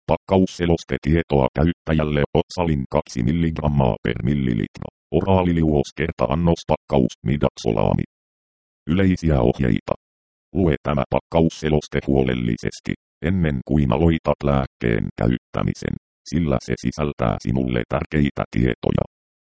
Pakkausselostetietoa käyttäjälle Otsalin 2 mg per millilitra. Oraaliliuos kerta annospakkaus midaksolaami. Yleisiä ohjeita. Lue tämä pakkausseloste huolellisesti, ennen kuin aloitat lääkkeen käyttämisen, sillä se sisältää sinulle tärkeitä tietoja.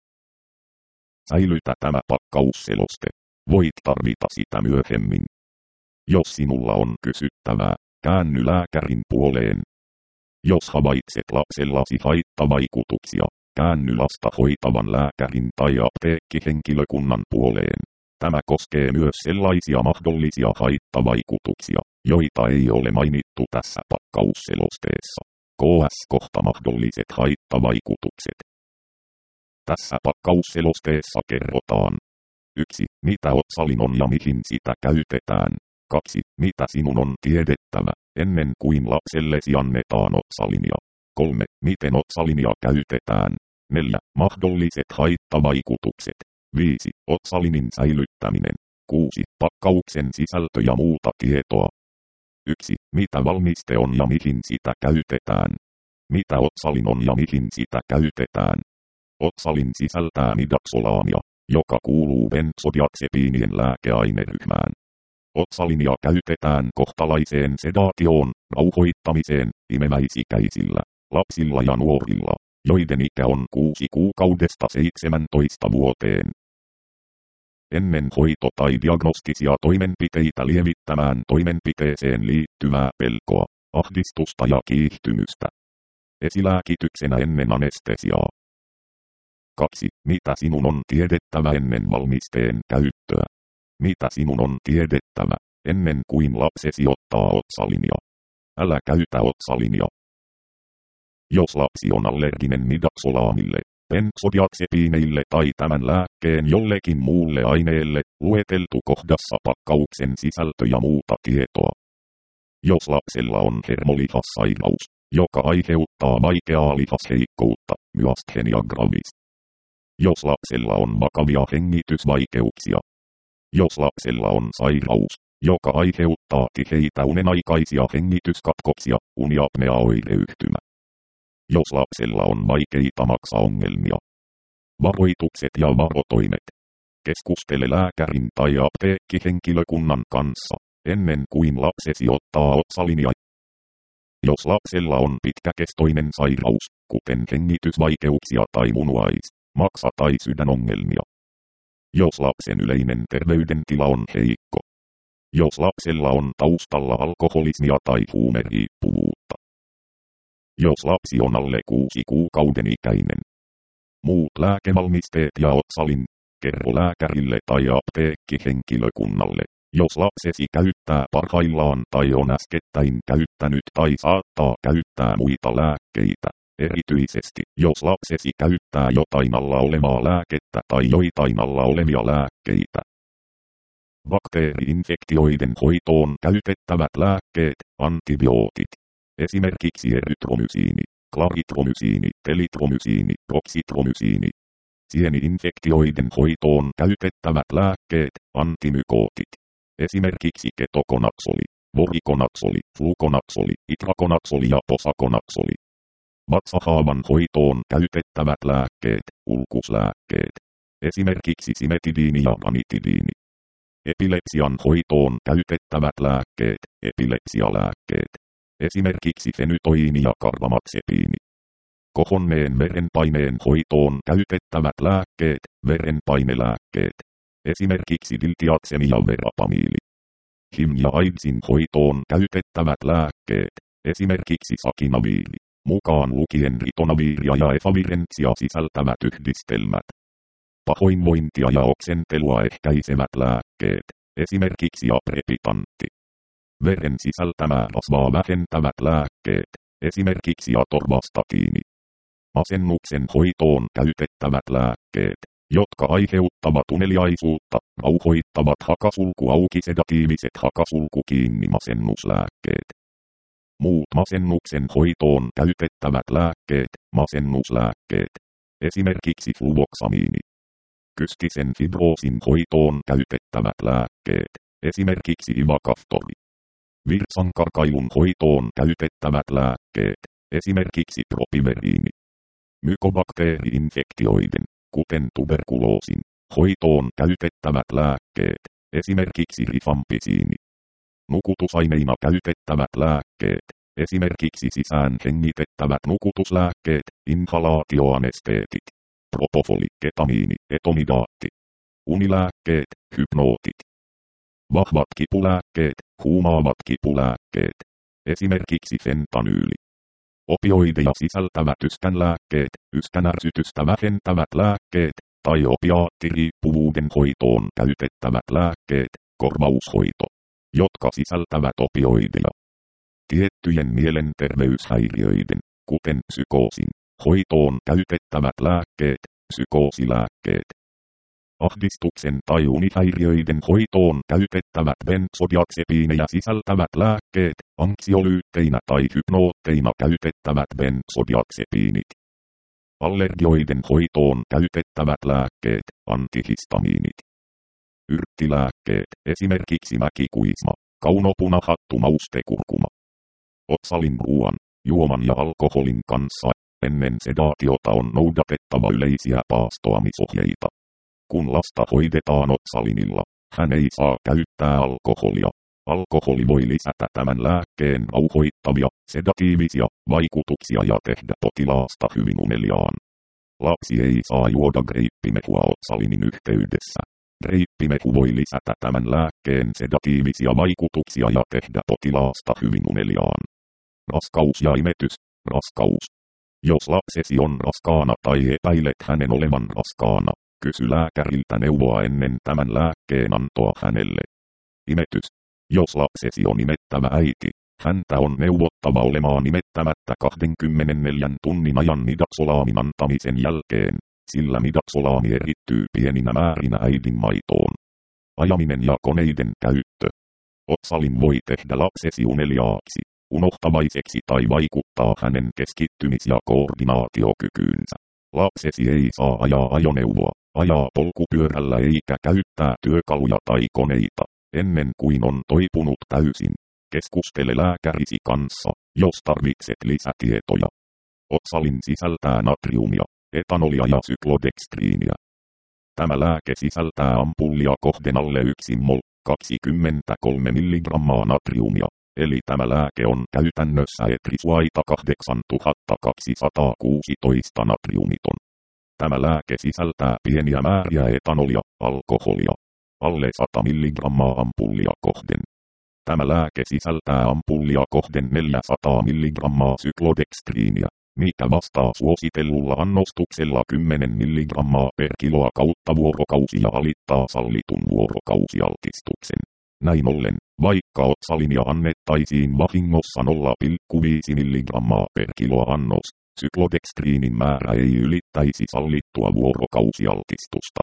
Säilytä tämä pakkausseloste. Voit tarvita sitä myöhemmin. Jos sinulla on kysyttävää, käänny lääkärin puoleen. Jos havaitset lapsellasi haittavaikutuksia, käänny lasta hoitavan lääkärin tai apteekkihenkilökunnan puoleen. Tämä koskee myös sellaisia mahdollisia haittavaikutuksia, joita ei ole mainittu tässä pakkausselosteessa. KS kohta mahdolliset haittavaikutukset. Tässä pakkausselosteessa kerrotaan: 1. Mitä otsalin on ja mihin sitä käytetään. 2. Mitä sinun on tiedettävä, ennen kuin lapsellesi annetaan otsalinia. 3. Miten otsalinia käytetään. 4. Mahdolliset haittavaikutukset. 5. Otsalinin säilyttäminen. 6. Pakkauksen sisältö ja muuta tietoa. 1. Mitä valmiste on ja mihin sitä käytetään. Mitä otsalin on ja mihin sitä käytetään. Otsalin sisältää midaksolaamia, joka kuuluu benzodiazepiinien lääkeaineryhmään. Otsalinia käytetään kohtalaiseen sedaatioon, rauhoittamiseen, imeväisikäisillä, lapsilla ja nuorilla, joiden ikä on 6 kuukaudesta 17 vuoteen. Ennen hoito- tai diagnostisia toimenpiteitä lievittämään toimenpiteeseen liittyvää pelkoa, ahdistusta ja kiihtymystä. Esilääkityksenä ennen anestesiaa. 2. Mitä sinun on tiedettävä ennen valmisteen käyttöä? Mitä sinun on tiedettävä, ennen kuin lapsesi ottaa otsalinia? Älä käytä otsalinia. Jos lapsi on allerginen midaksolaamille, benzodiazepiineille tai tämän lääkkeen jollekin muulle aineelle, lueteltu kohdassa pakkauksen sisältö ja muuta tietoa. Jos lapsella on hermolihassairaus, joka aiheuttaa vaikeaa lihasheikkoutta, myasthenia gravis. Jos lapsella on vakavia hengitysvaikeuksia. Jos lapsella on sairaus, joka aiheuttaa tiheitä unenaikaisia hengityskatkoksia, uniapneaoireyhtymä. Jos lapsella on vaikeita maksaongelmia. Varoitukset ja varotoimet. Keskustele lääkärin tai apteekkihenkilökunnan kanssa, ennen kuin lapsesi ottaa otsalinia. Jos lapsella on pitkäkestoinen sairaus, kuten hengitysvaikeuksia tai maksa- tai sydänongelmia. Jos lapsen yleinen terveydentila on heikko. Jos lapsella on taustalla alkoholismia tai huumeriippuvuutta. Jos lapsi on alle 6 kuukauden ikäinen. Muut lääkevalmisteet ja otsalin, kerro lääkärille tai apteekkihenkilökunnalle, jos lapsesi käyttää parhaillaan tai on äskettäin käyttänyt tai saattaa käyttää muita lääkkeitä. Erityisesti, jos lapsesi käyttää jotain alla olevaa lääkettä tai joitain alla olevia lääkkeitä. Bakteeri-infektioiden hoitoon käytettävät lääkkeet, antibiootit. Esimerkiksi erytromysiini, klaritromysiini, telitromysiini, roksitromysiini. Sieni-infektioiden hoitoon käytettävät lääkkeet, antimykootit. Esimerkiksi ketokonaksoli, vorikonaksoli, flukonaksoli, itrakonaksoli ja posakonaksoli. Vatsahaavan hoitoon käytettävät lääkkeet, ulkuslääkkeet. Esimerkiksi simetidiini ja ranitidiini. Epilepsian hoitoon käytettävät lääkkeet, epilepsialääkkeet. Esimerkiksi fenytoiini ja karbamazepiini. Kohonneen verenpaineen hoitoon käytettävät lääkkeet, verenpainelääkkeet. Esimerkiksi diltiatsemi ja verapamiili. HIV- ja AIDSin hoitoon käytettävät lääkkeet, esimerkiksi sakinaviiri. Mukaan lukien ritonaviiria ja efavirentsia sisältävät yhdistelmät. Pahoinvointia ja oksentelua ehkäisevät lääkkeet, esimerkiksi aprepitantti. Veren sisältämää rasvaa vähentävät lääkkeet, esimerkiksi atorvastatiini. Masennuksen hoitoon käytettävät lääkkeet, jotka aiheuttavat uneliaisuutta, rauhoittavat hakasulku auki sedatiiviset hakasulku kiinni masennuslääkkeet. Muut masennuksen hoitoon käytettävät lääkkeet, masennuslääkkeet. Esimerkiksi fluvoksamiini. Kystisen fibroosin hoitoon käytettävät lääkkeet. Esimerkiksi ivakaftori. Virtsankarkailun hoitoon käytettävät lääkkeet. esimerkiksi propiveriini. Mykobakteeri-infektioiden, kuten tuberkuloosin, hoitoon käytettävät lääkkeet, esimerkiksi rifampisiini. Nukutusaineina käytettävät lääkkeet, esimerkiksi sisään hengitettävät nukutuslääkkeet, inhalaatioanesteetit, propofoli, ketamiini, etomidaatti. Unilääkkeet, hypnootit. Vahvat kipulääkkeet, huumaavat kipulääkkeet, esimerkiksi fentanyyli. Opioideja sisältävät yskänlääkkeet, yskänärsytystä vähentävät lääkkeet, tai opiaattiriippuvuuden hoitoon käytettävät lääkkeet, korvaushoito, jotka sisältävät opioideja. Tiettyjen mielenterveyshäiriöiden, kuten psykoosin, hoitoon käytettävät lääkkeet, psykoosilääkkeet. Ahdistuksen tai unihäiriöiden hoitoon käytettävät benzodiazepiinejä sisältävät lääkkeet, anksiolyytteinä tai hypnootteina käytettävät benzodiazepiinit. Allergioiden hoitoon käytettävät lääkkeet, antihistamiinit. Yrttilääkkeet, esimerkiksi mäkikuisma, kaunopunahattu maustekurkuma. Otsalin ruoan, juoman ja alkoholin kanssa ennen sedaatiota on noudatettava yleisiä paastoamisohjeita. Kun lasta hoidetaan otsalinilla, hän ei saa käyttää alkoholia. Alkoholi voi lisätä tämän lääkkeen rauhoittavia, sedatiivisia vaikutuksia ja tehdä potilaasta hyvin uneliaan. Lapsi ei saa juoda greippimehua otsalinin yhteydessä. Greippimehu voi lisätä tämän lääkkeen sedatiivisia vaikutuksia ja tehdä potilaasta hyvin uneliaan. Raskaus ja imetys, raskaus. Jos lapsesi on raskaana tai epäilet hänen olevan raskaana, kysy lääkäriltä neuvoa ennen tämän lääkkeen antoa hänelle. Imetys. Jos lapsesi on imettävä äiti, häntä on neuvottava olemaan imettämättä 24 tunnin ajan midaksolaamin antamisen jälkeen, sillä midaksolaami erittyy pieninä määrinä äidin maitoon. Ajaminen ja koneiden käyttö. Otsalin voi tehdä lapsesi uneliaaksi, unohtavaiseksi tai vaikuttaa hänen keskittymis- ja koordinaatiokykyynsä. Lapsesi ei saa ajaa ajoneuvoa, ajaa polkupyörällä eikä käyttää työkaluja tai koneita, ennen kuin on toipunut täysin. Keskustele lääkärisi kanssa, jos tarvitset lisätietoja. Otsalin sisältää natriumia, etanolia ja syklodextriiniä. Tämä lääke sisältää ampullia kohden alle 1 mol, 23 mg natriumia, eli tämä lääke on käytännössä etrisuaita 8216 natriumiton. Tämä lääke sisältää pieniä määriä etanolia, alkoholia, alle 100 mg ampullia kohden. Tämä lääke sisältää ampullia kohden 400 mg syklodextriiniä, mikä vastaa suositellulla annostuksella 10 mg per kiloa kautta vuorokausi ja alittaa sallitun vuorokausialtistuksen. Näin ollen, vaikka otsalinia annettaisiin vahingossa 0,5 mg per kiloa annos, syklodextriinin määrä ei ylittäisi sallittua vuorokausialtistusta.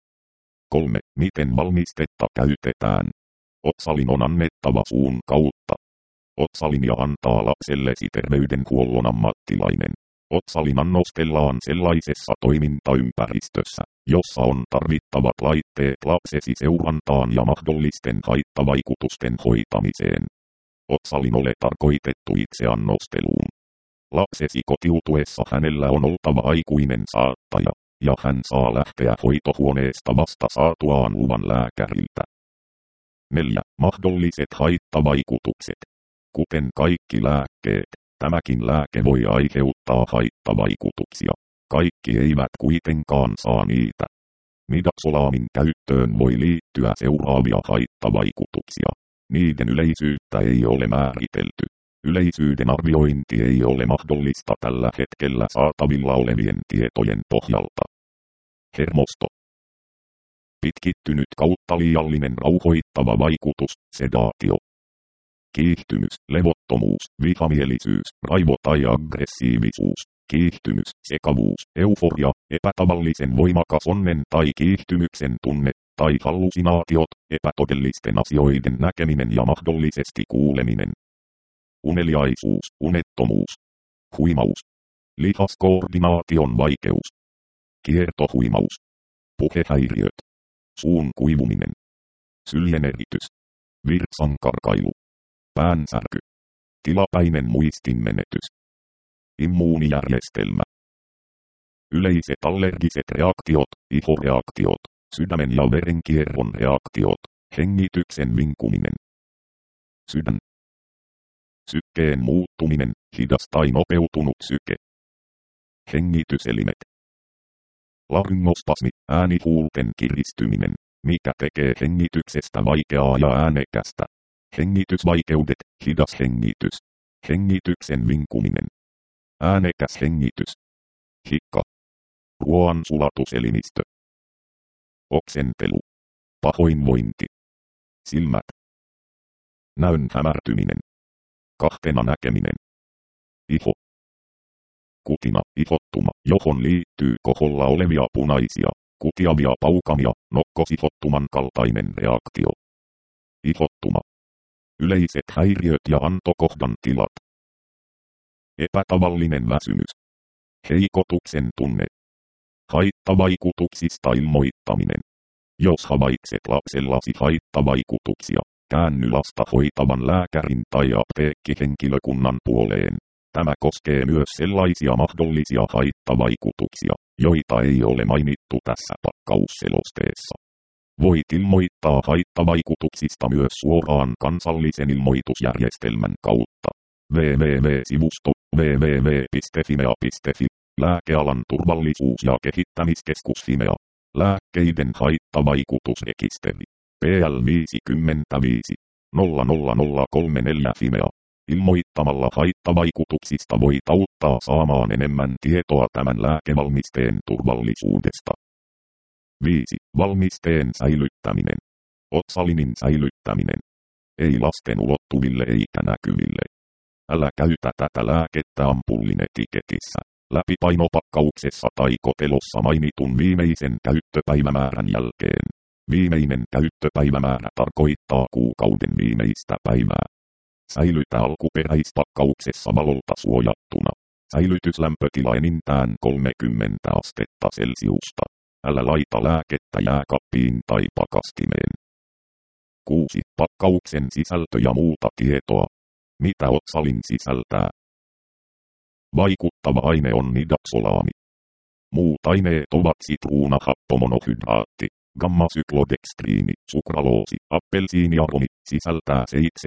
3. Miten valmistetta käytetään? Otsalin on annettava suun kautta. Otsalinia antaa lapsellesi terveydenhuollon ammattilainen. Otsalin annostellaan sellaisessa toimintaympäristössä, jossa on tarvittavat laitteet lapsesi seurantaan ja mahdollisten haittavaikutusten hoitamiseen. Otsalin ole tarkoitettu itse annosteluun. Lapsesi kotiutuessa hänellä on oltava aikuinen saattaja, ja hän saa lähteä hoitohuoneesta vasta saatuaan luvan lääkäriltä. 4. Mahdolliset haittavaikutukset. Kuten kaikki lääkkeet, tämäkin lääke voi aiheuttaa haittavaikutuksia. Kaikki eivät kuitenkaan saa niitä. Midaksolaamin käyttöön voi liittyä seuraavia haittavaikutuksia. Niiden yleisyyttä ei ole määritelty. Yleisyyden arviointi ei ole mahdollista tällä hetkellä saatavilla olevien tietojen pohjalta. Hermosto. Pitkittynyt kautta liiallinen rauhoittava vaikutus, sedaatio. Kiihtymys, levottomuus, vihamielisyys, raivo tai aggressiivisuus, kiihtymys, sekavuus, euforia, epätavallisen voimakas onnen tai kiihtymyksen tunne, tai hallusinaatiot, epätodellisten asioiden näkeminen ja mahdollisesti kuuleminen. Uneliaisuus, unettomuus. Huimaus. Lihaskoordinaation vaikeus. Kiertohuimaus. Puhehäiriöt. Suun kuivuminen. Syljeneritys. Virtsankarkailu. Päänsärky. Tilapäinen muistinmenetys. immuunijärjestelmä. Yleiset allergiset reaktiot, ihoreaktiot, sydämen ja verenkierron reaktiot, hengityksen vinkuminen. Sydän. Sykkeen muuttuminen, hidas tai nopeutunut syke. Hengityselimet. Laryngospasmi, äänihuulten kiristyminen, mikä tekee hengityksestä vaikeaa ja äänekästä. Hengitysvaikeudet, hidas hengitys. Hengityksen vinkuminen. Äänekäs hengitys. Hikka. Ruoan sulatuselimistö. Oksentelu. Pahoinvointi. Silmät. Näön hämärtyminen. Kahtena näkeminen. Iho. Kutina, ihottuma, johon liittyy koholla olevia punaisia, kutiavia paukamia, nokkosihottuman kaltainen reaktio. Ihottuma. Yleiset häiriöt ja antokohdan tilat. Epätavallinen väsymys. Heikotuksen tunne. Haittavaikutuksista ilmoittaminen. Jos havaitset lapsellasi haittavaikutuksia, käänny lasta hoitavan lääkärin tai apteekkihenkilökunnan puoleen. Tämä koskee myös sellaisia mahdollisia haittavaikutuksia, joita ei ole mainittu tässä pakkausselosteessa. Voit ilmoittaa haittavaikutuksista myös suoraan kansallisen ilmoitusjärjestelmän kautta. www.sivusto www.fimea.fi Lääkealan turvallisuus- ja kehittämiskeskus Fimea. Lääkkeiden haittavaikutusrekisteri. PL 55 00034 Fimea. Ilmoittamalla haittavaikutuksista voit auttaa saamaan enemmän tietoa tämän lääkevalmisteen turvallisuudesta. 5. Valmisteen säilyttäminen. Otsalinin säilyttäminen. Ei lasten ulottuville eikä näkyville. Älä käytä tätä lääkettä ampullin etiketissä, läpipainopakkauksessa tai kotelossa mainitun viimeisen käyttöpäivämäärän jälkeen. Viimeinen käyttöpäivämäärä tarkoittaa kuukauden viimeistä päivää. Säilytä alkuperäispakkauksessa valolta suojattuna. Säilytyslämpötila enintään 30 astetta Celsiusta. Älä laita lääkettä jääkaappiin tai pakastimeen. 6. Pakkauksen sisältö ja muuta tietoa. Mitä otsalin sisältää? Vaikuttava aine on nidaksolaami. Muut aineet ovat sitruunahappomonohydraatti, gammasyklodekstriini, sukraloosi, appelsiiniaromi, sisältää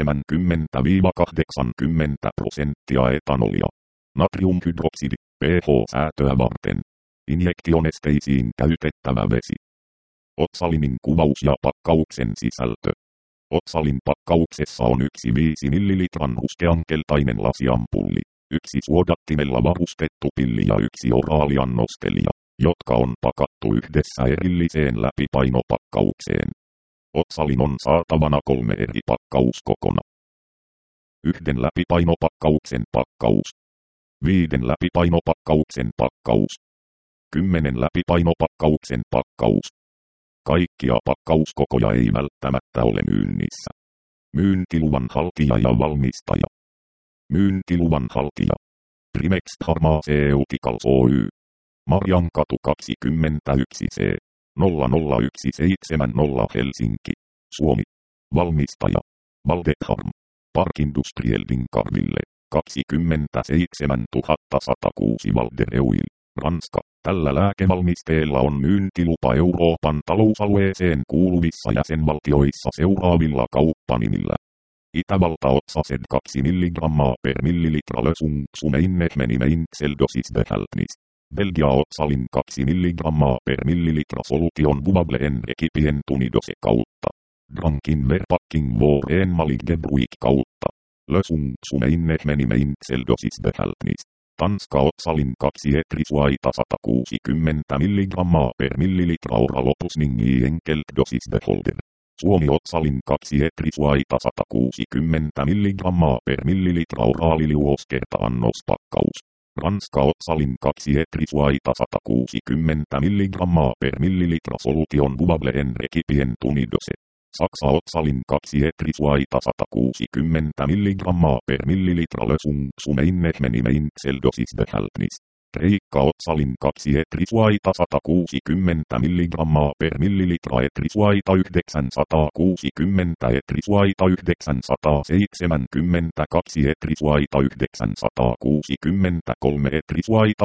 70–80% etanolia. Natriumhydroksidi, pH-säätöä varten. Injektionesteisiin käytettävä vesi. Otsalinin kuvaus ja pakkauksen sisältö. Otsalin pakkauksessa on 1 5 ml ruskeankeltainen lasiampulli, 1 suodattimella varustettu pilli ja 1 oraaliannostelija, jotka on pakattu yhdessä erilliseen läpipainopakkaukseen. Otsalin on saatavana 3 eri pakkauskokona. 1 läpipainopakkauksen pakkaus. 5 läpipainopakkauksen pakkaus. 10 läpipainopakkauksen pakkaus. Kaikkia pakkauskokoja ei välttämättä ole myynnissä. Myyntiluvan haltija ja valmistaja. Myyntiluvan haltija. Primex Pharmaceuticals Oy. Marjankatu 21C. 00170 Helsinki. Suomi. Valmistaja. Valdepharm. Park Industriel Carville. 27106 Valdereuil. Ranska. Tällä lääkevalmisteella on myyntilupa Euroopan talousalueeseen kuuluvissa jäsenvaltioissa seuraavilla kauppanimillä. Itävalta Otsased 2 mg per millilitra lösung sumeinehmenimein seldosis behältnis. Belgia Otsalin 2 mg per millilitra solution bubableen ekipien tunidose kautta. Drankin verpacking våren maliggebruik kautta. Lösung sumeinehmenimein seldosis behältnis. Tanska Otsalin 2 etrisuaita 160 mg per millilitra oralopusningi enkeltdosis beholder. Suomi Otsalin 2 etrisuaita 160 mg per millilitra oraaliliuoskerta annospakkaus. Ranska Otsalin 2 etrisuaita 160 mg per millilitra solution bubableen rekipien tunidose. Saksa Otsalin 2 etrisuaita 160 mg per millilitra lösung sumeinehmenimein seldosis behältnis. Treikka otsalin 2 etrisuaita 160 mg per millilitra etrisuaita 960 etrisuaita 972 etrisuaita 963 etrisuaita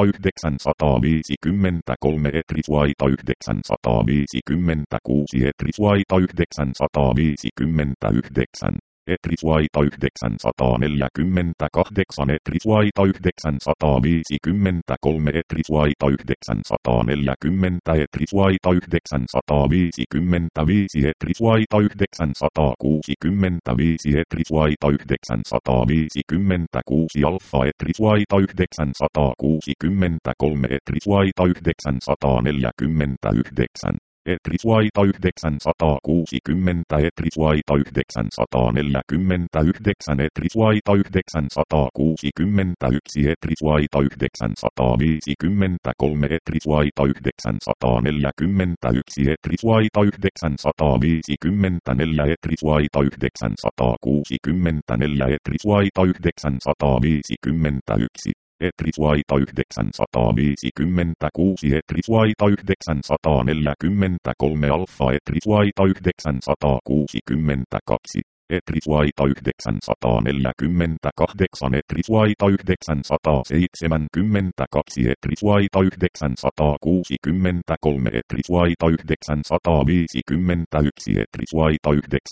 953 etrisuaita 956 etrisuaita 959 etrisuaita 948 etrisuaita 953 etrisuaita 940 etrisuaita 955 etrisuaita 965 etrisuaita 956 alfa etrisuaita 963 etrisuaita 949 etrisuaita 960 etrisuaita 949 etrisuaita 961 etrisuaita 953 etrisuaita 941 etrisuaita 954 etrisuaita 964 etrisuaita 951 etrisuaita 956 etrisuaita 943 alfa etrisuaita 962 etrisuaita 948 etrisuaita 972 etrisuaita 963 etrisuaita 951 etrisuaita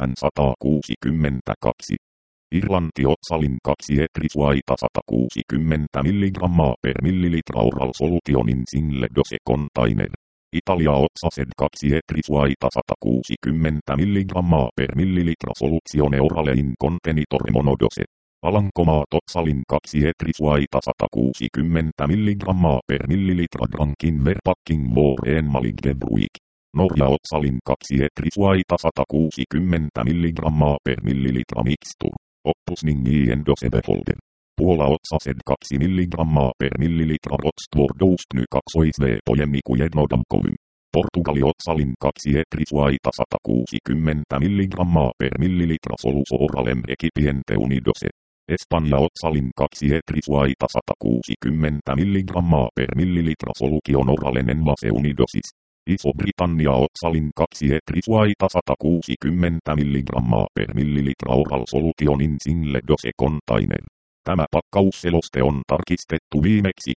962 Irlanti otsalin 2 etrisuaita 160 mg per millilitra oral solutionin single dose container. Italia otsased 2 etrisuaita 160 mg per millilitra soluzione orale in contenitore monodose. Alankomaat otsalin 2 etrisuaita 160 mg per millilitra drankin verpacking vår enmalig gebruik. Norja otsalin 2 etrisuaita 160 mg per millilitra mixtur. Oppusning i en dosebefolder. Puola otsased 2 mg per millilitra rotstvordostny 2 pojemmiku jednodamkovym. Portugali otsalin 2 etrisuaita 160 mg per millilitra soluso oralem ekipiente unidose. Espanja otsalin 2 etrisuaita 160 mg per millilitra solution oralen envase unidosis. Iso-Britannia otsalin 2 etrisuaita 160 mg per millilitra oral solutionin single dose container. Tämä pakkausseloste on tarkistettu viimeksi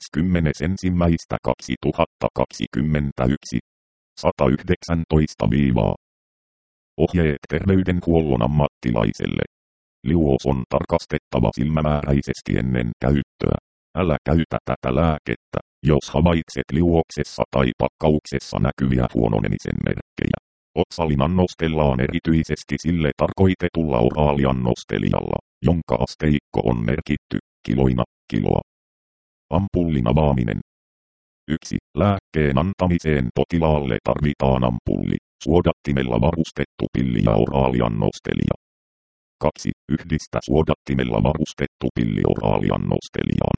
20.1.2021. 119 viivaa. Ohjeet terveydenhuollon ammattilaiselle. Liuos on tarkastettava silmämääräisesti ennen käyttöä. Älä käytä tätä lääkettä, jos havaitset liuoksessa tai pakkauksessa näkyviä huononemisen merkkejä. Otsalin annostellaan erityisesti sille tarkoitetulla oraaliannostelijalla, jonka asteikko on merkitty kiloina kiloa. Ampullin avaaminen. 1. Lääkkeen antamiseen potilaalle tarvitaan ampulli, suodattimella varustettu pilli ja oraaliannostelija. 2. Yhdistä suodattimella varustettu pilli oraaliannostelijaan.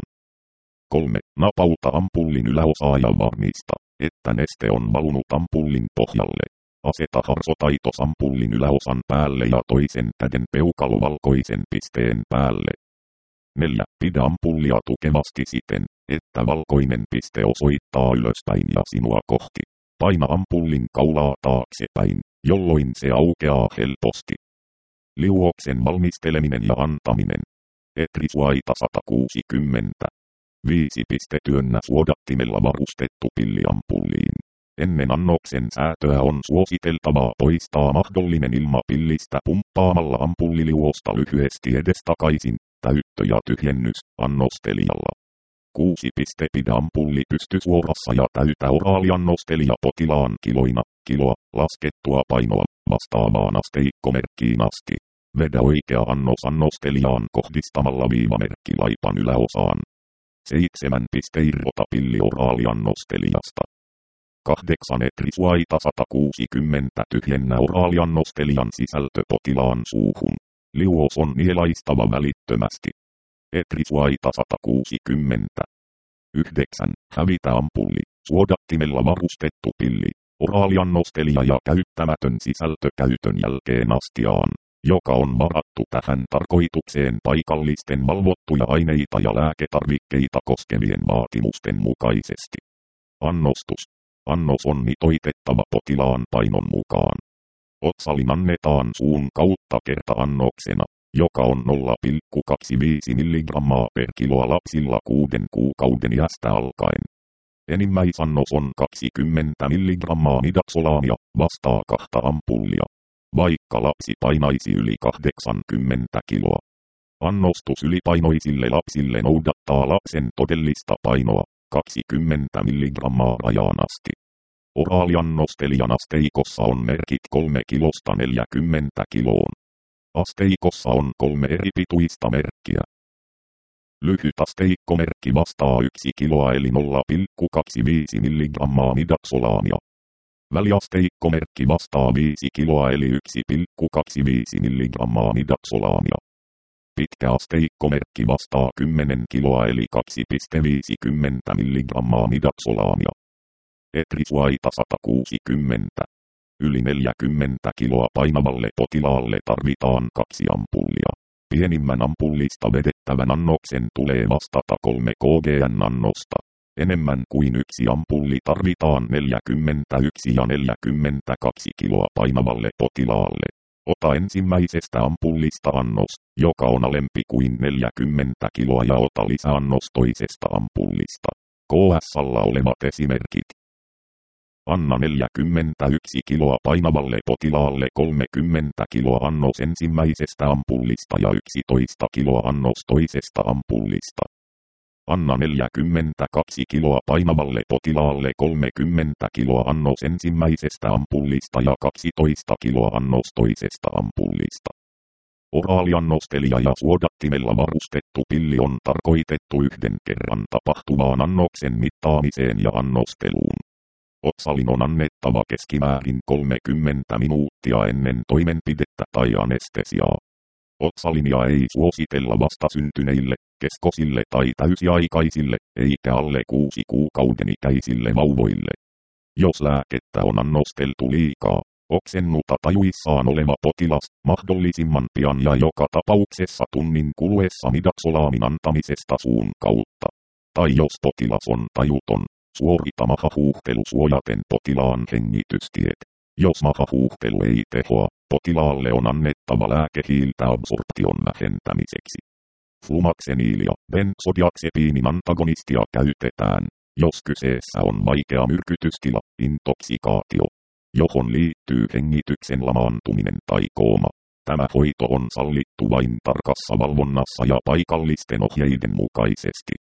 3. Napauta ampullin yläosaa ja varmista, että neste on valunut ampullin pohjalle. Aseta harsotaitos ampullin yläosan päälle ja toisen käden peukalo valkoisen pisteen päälle. 4. Pidä ampullia tukevasti siten, että valkoinen piste osoittaa ylöspäin ja sinua kohti. Paina ampullin kaulaa taaksepäin, jolloin se aukeaa helposti. Liuoksen valmisteleminen ja antaminen. Etrisuaita 160. 5. Työnnä suodattimella varustettu pilli ampulliin. Ennen annoksen säätöä on suositeltavaa poistaa mahdollinen ilma pillistä pumppaamalla ampulliliuosta lyhyesti edestakaisin, täyttö ja tyhjennys, annostelijalla. 6. Pidä ampulli pystysuorassa ja täytä oraaliannostelija potilaan kiloina, kiloa, laskettua painoa, vastaavaan asteikkomerkkiin asti. Vedä oikea annos annostelijaan kohdistamalla viivamerkki laipan yläosaan. 7. Irrota pilli oraaliannostelijasta. 8. Etrisuaita 160 tyhjennä oraaliannostelijan sisältö potilaan suuhun. Liuos on nielaistava välittömästi. Etrisuaita 160. 9. Hävitä ampulli, suodattimella varustettu pilli, oraaliannostelija ja käyttämätön sisältö käytön jälkeen astiaan, joka on varattu tähän tarkoitukseen paikallisten valvottuja aineita ja lääketarvikkeita koskevien vaatimusten mukaisesti. Annostus. Annos on mitoitettava potilaan painon mukaan. Otsalin annetaan suun kautta kerta-annoksena, joka on 0,25 mg per kiloa lapsilla 6 kuukauden iästä alkaen. Enimmäisannos on 20 mg midaxolaamia, vastaa 2 ampullia, vaikka lapsi painaisi yli 80 kiloa. Annostus ylipainoisille lapsille noudattaa lapsen todellista painoa, 20 mg rajaan asti. Oraaliannostelijan asteikossa on merkit 3 kilosta 40 kiloon. Asteikossa on 3 eri pituista merkkiä. Lyhyt asteikkomerkki vastaa 1 kiloa eli 0,25 mg midaxolaamia. Väliasteikkomerkki vastaa 5 kiloa eli 1,25 mg midaxolaamia. Pitkä asteikkomerkki vastaa 10 kiloa eli 2,50 mg midaxolaamia. Etrisuaita 160. Yli 40 kiloa painavalle potilaalle tarvitaan 2 ampullia. Pienimmän ampullista vedettävän annoksen tulee vastata 3 kgn-annosta. Enemmän kuin 1 ampulli tarvitaan 41 ja 42 kiloa painavalle potilaalle. Ota ensimmäisestä ampullista annos, joka on alempi kuin 40 kiloa ja ota lisäannos toisesta ampullista. KS:llä olevat esimerkit. Anna 41 kiloa painavalle potilaalle 30 kiloa annos ensimmäisestä ampullista ja 11 kiloa annos toisesta ampullista. Anna 42 kiloa painavalle potilaalle 30 kiloa annos ensimmäisestä ampullista ja 12 kiloa annos toisesta ampullista. Oraaliannostelija ja suodattimella varustettu pilli on tarkoitettu yhden kerran tapahtuvaan annoksen mittaamiseen ja annosteluun. Otsalin on annettava keskimäärin 30 minuuttia ennen toimenpidettä tai anestesiaa. Otsalinia ei suositella vastasyntyneille, keskosille tai täysiaikaisille, eikä alle 6 kuukauden ikäisille vauvoille. Jos lääkettä on annosteltu liikaa, oksennuta tajuissaan oleva potilas mahdollisimman pian ja joka tapauksessa tunnin kuluessa midaxolaamin antamisesta suun kautta. Tai jos potilas on tajuton, suorita mahahuuhtelu suojaten potilaan hengitystiet. Jos mahahuuhtelu ei tehoa, potilaalle on annettava lääke hiiltäabsorption vähentämiseksi. Flumaxeniilia, benzodiazepiinin antagonistia käytetään, jos kyseessä on vaikea myrkytystila, intoksikaatio, johon liittyy hengityksen lamaantuminen tai kooma. Tämä hoito on sallittu vain tarkassa valvonnassa ja paikallisten ohjeiden mukaisesti.